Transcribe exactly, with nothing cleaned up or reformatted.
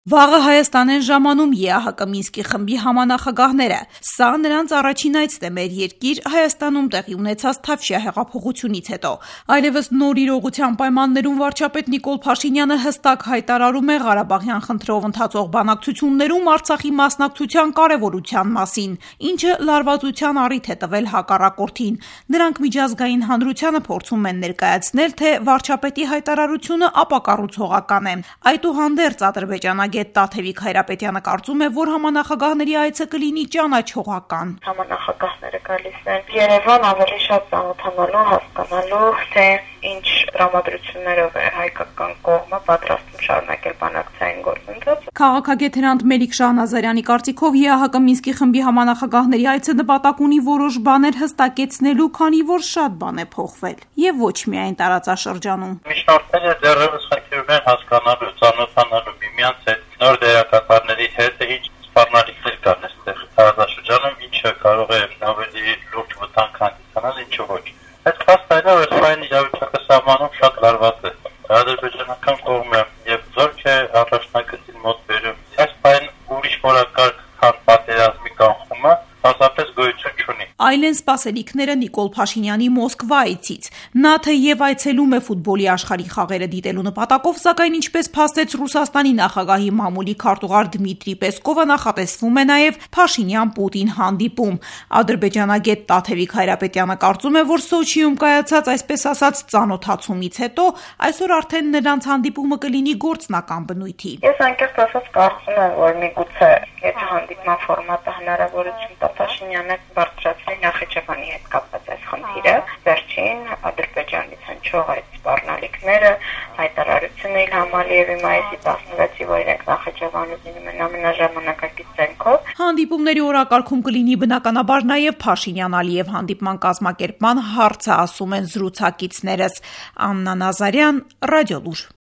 Վաղը Հայաստան են ժամանում Է Ա Հ Կ Մինսկի խմբի համանախագահները։ Սա նրանց առաջին այցն է մեր երկիր Հայաստանում տեղի ունեցած Թավշյա հեղափոխությունից հետո։ Այլևս նոր իրողության պայմաններում վարչապետ Նիկոլ Փաշինյանը հստակ հայտարարում է Ղարաբաղյան խնդրով ընթացող բանակցություններում Արցախի մասնակցության կարևորության մասին, ինչը լարվածության առիթ է տվել հակառակորդին։ Նրանք միջազգային հանրությանը փորձում են ներկայացնել, թե վարչապետի հայտարարությունը ապակառուցողական է։ Այդուհանդերձ Ադրբեջանագետ Տաթևիկ Հայրապետյանը կարծում է, որ համանախագահների այցը կլինի ճանաչողական։ Համանախագահները գալիս են Երևան ավելի շատ ծանոթանալու, հասկանալու, թե ինչ տրամադրություններով է հայկական կողմը պատրաստվում շարունակել բանակցային գործընթացը։ Քաղաքագետ Հրանտ Մելիք Շահնազարյանի կարծիքով Է Ա Հ Կ Մինսկի խմբի համանախագահների այցը նպատակ ունի որոշ բաներ հստակեցնելու, քանի որ շատ բան է փոխվել, եւ ոչ միայն տարածաշրջանում։ Միջնորդները դեռևս խնդրում են հասկանալու, ծանոթանալու միմյանց հետ, նոր դերակատարների հետ, ինչ սպառնալիքներ կան այստեղ տարածաշրջանում, ինչը կարող է ավելի լուրջ վտանգ հանդիսանալ, ինչը ոչ։ Այդ փաստայինը որ այն իրավիճակը սահմանում շատ լարված է։ Ադրբեջանական կողմը եւ զորք է առաջնակցին մոտ բերում։ Այս բան ուրիշ որակարգ քան պատերազմի կանխումը հաստատես գոյություն չունի։ Այլ են սպասելիքները Նիկոլ Փաշինյանի Մոսկվա այցից։ Նա թեև այցելում է ֆուտբոլի աշխարհի խաղերը դիտելու նպատակով, սակայն ինչպես փաստեց Ռուսաստանի նախագահի մամուլի քարտուղար Դմիտրի Պեսկովը, նախատեսվում է նաև Փաշինյան-Պուտին հանդիպում։ Ադրբեջանագետ Տաթևիկ Հայրապետյանը կարծում է, որ Սոչիում կայացած այսպես ասած ծանոթացումից հետո այսօր արդեն նրանց հանդիպումը կլինի գործնական բնույթի։ Ես անկեղծ ասած կարծում եմ, որ միգուցե եթե հանդիպման ֆորմատը հնարավորություն տա Փաշինյանը բարձրացնի Նախիջևանի հետ կապված այս խնդիրը, վերջին Ադրբեջանից հնչող այդ սպառնալիքները, հայտարարությունը Իլհամ Ալիևի մայիսի տասնվեցի, որ իրենք Նախիջևանում լինում են ամենաժամանակակից դեմքով։ Հանդիպումների օրակարգում կլինի բնականաբար նաև Փաշինյան-Ալիև հանդիպման կազմակերպման հարցը, ասում են զրուցակիցներս։ Աննա Նազարյան, Ռադիոլուր։